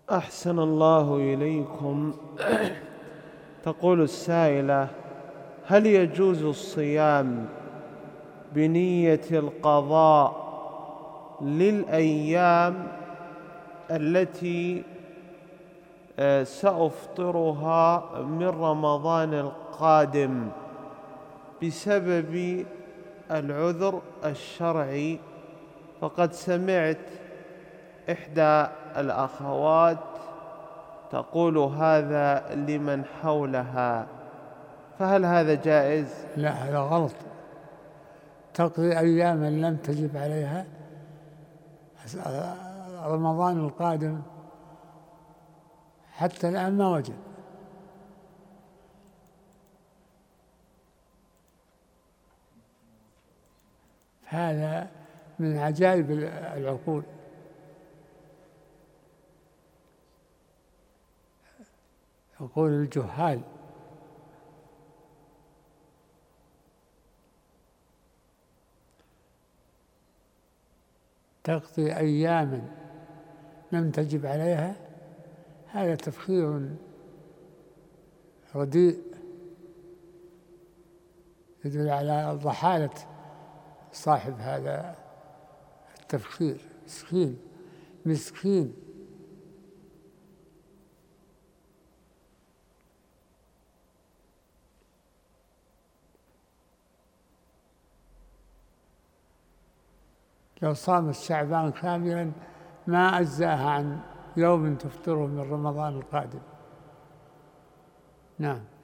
أحسن الله إليكم. تقول السائلة: هل يجوز الصيام بنية القضاء للأيام التي سأفطرها من رمضان القادم بسبب العذر الشرعي؟ فقد سمعت إحدى الأخوات تقول هذا لمن حولها، فهل هذا جائز؟ لا، هذا غلط. تقضي أياما لم تجب عليها، رمضان القادم حتى الآن ما وجب. هذا من عجائب العقول. عقول الجهال. تقضي أياما لم تجب عليها، هذا تفخير رديء يدل على ضحالة صاحب هذا التفخير. مسكين مسكين. لو صامت شعبان كاملا ما أجزاها عن يوم تفطره من رمضان القادم. نعم.